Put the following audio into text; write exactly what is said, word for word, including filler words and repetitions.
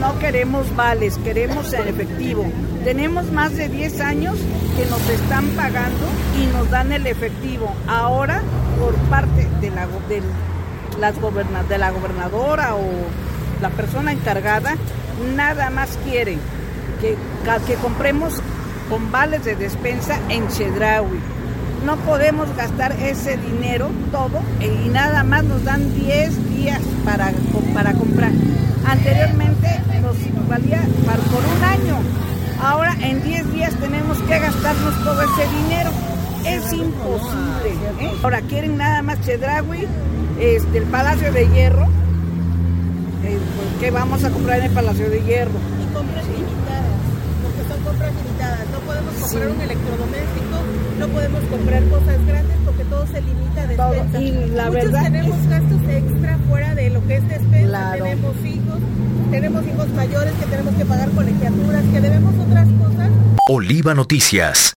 no queremos vales, queremos en efectivo. Tenemos más de diez años que nos están pagando y nos dan el efectivo. Ahora, por parte de la, de las goberna, de la gobernadora o la persona encargada, nada más quieren que, que compremos con vales de despensa en Chedraui. No podemos gastar ese dinero todo y nada más nos dan diez días para, para comprar. Anteriormente nos valía para, por un año. Ahora en diez días tenemos que gastarnos todo ese dinero. Es imposible, ¿eh? Ahora quieren nada más Chedraui, este, el Palacio de Hierro. Eh, pues, ¿qué vamos a comprar en el Palacio de Hierro? Y compras ¿sí? limitadas, porque son compras limitadas. No podemos comprar sí. un electrodoméstico, no podemos comprar cosas grandes porque todo se limita a despensa. Y la Muchos verdad tenemos es... gastos extra fuera de lo que es despensa. Claro. Tenemos hijos, tenemos hijos mayores que tenemos que pagar colegiaturas, que debemos otras cosas. Oliva Noticias.